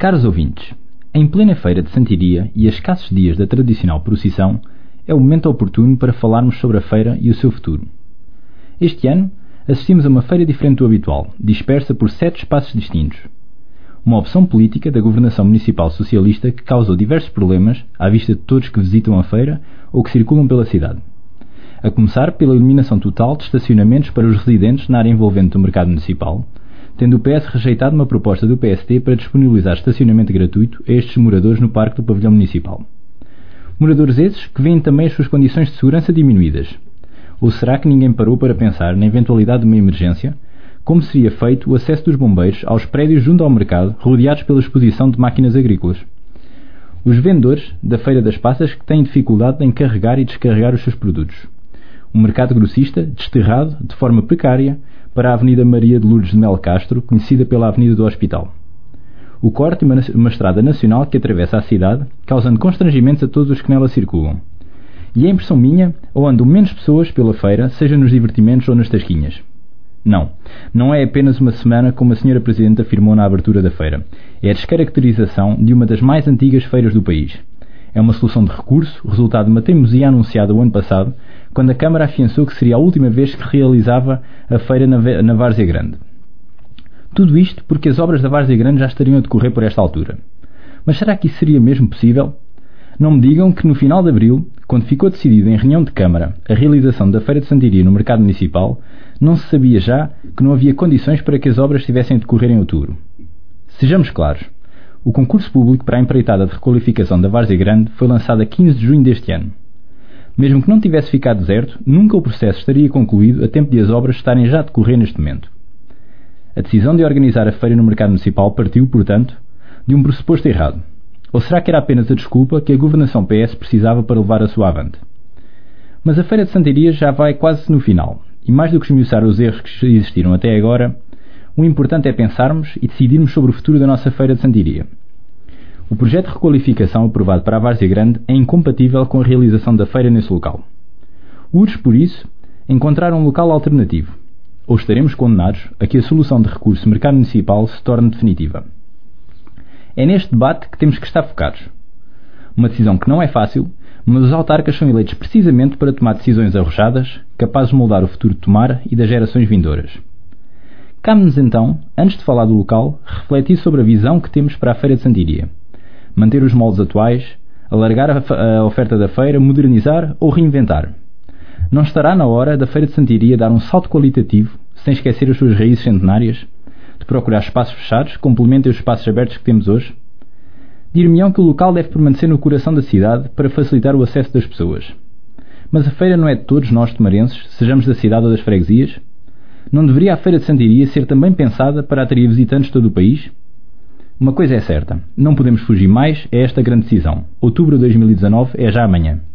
Caros ouvintes, em plena feira de Santiria e a escassos dias da tradicional procissão, é o momento oportuno para falarmos sobre a feira e o seu futuro. Este ano, assistimos a uma feira diferente do habitual, dispersa por 7 espaços distintos. Uma opção política da governação municipal socialista que causou diversos problemas à vista de todos que visitam a feira ou que circulam pela cidade. A começar pela eliminação total de estacionamentos para os residentes na área envolvente do mercado municipal, tendo o PS rejeitado uma proposta do PSD para disponibilizar estacionamento gratuito a estes moradores no parque do pavilhão municipal. Moradores esses que veem também as suas condições de segurança diminuídas. Ou será que ninguém parou para pensar na eventualidade de uma emergência? Como seria feito o acesso dos bombeiros aos prédios junto ao mercado, rodeados pela exposição de máquinas agrícolas? Os vendedores da Feira das Passas que têm dificuldade em carregar e descarregar os seus produtos. O mercado grossista, desterrado, de forma precária, para a Avenida Maria de Lourdes de Melo Castro, conhecida pela Avenida do Hospital. O corte de uma estrada nacional que atravessa a cidade, causando constrangimentos a todos os que nela circulam. E é impressão minha, ou andam menos pessoas pela feira, seja nos divertimentos ou nas tasquinhas. Não é apenas uma semana como a Sra. Presidente afirmou na abertura da feira. É a descaracterização de uma das mais antigas feiras do país. É uma solução de recurso, resultado de uma teimosia anunciada o ano passado, quando a Câmara afiançou que seria a última vez que realizava a feira na Várzea Grande. Tudo isto porque as obras da Várzea Grande já estariam a decorrer por esta altura. Mas será que isso seria mesmo possível? Não me digam que no final de abril, quando ficou decidido em reunião de Câmara a realização da Feira de Santiria no mercado municipal, não se sabia já que não havia condições para que as obras estivessem a decorrer em outubro. Sejamos claros, o concurso público para a empreitada de requalificação da Várzea Grande foi lançado a 15 de junho deste ano. Mesmo que não tivesse ficado deserto, nunca o processo estaria concluído a tempo de as obras estarem já a decorrer neste momento. A decisão de organizar a feira no mercado municipal partiu, portanto, de um pressuposto errado. Ou será que era apenas a desculpa que a governação PS precisava para levar a sua avante? Mas a Feira de Santiria já vai quase no final, e mais do que esmiuçar os erros que existiram até agora, o importante é pensarmos e decidirmos sobre o futuro da nossa Feira de Santiria. O projeto de requalificação aprovado para a Várzea Grande é incompatível com a realização da feira nesse local. Urge, por isso, encontrar um local alternativo, ou estaremos condenados a que a solução de recurso mercado municipal se torne definitiva. É neste debate que temos que estar focados. Uma decisão que não é fácil, mas os autarcas são eleitos precisamente para tomar decisões arrojadas, capazes de moldar o futuro de Tomar e das gerações vindouras. Cabe-nos então, antes de falar do local, refletir sobre a visão que temos para a Feira de Santiria. Manter os moldes atuais, alargar a oferta da feira, modernizar ou reinventar. Não estará na hora da Feira de Santiria dar um salto qualitativo, sem esquecer as suas raízes centenárias, de procurar espaços fechados que complementem os espaços abertos que temos hoje? Dir-me-ão que o local deve permanecer no coração da cidade para facilitar o acesso das pessoas. Mas a feira não é de todos nós tomarenses, sejamos da cidade ou das freguesias? Não deveria a Feira de Santiria ser também pensada para atrair visitantes de todo o país? Uma coisa é certa, não podemos fugir mais a esta grande decisão. Outubro de 2019 é já amanhã.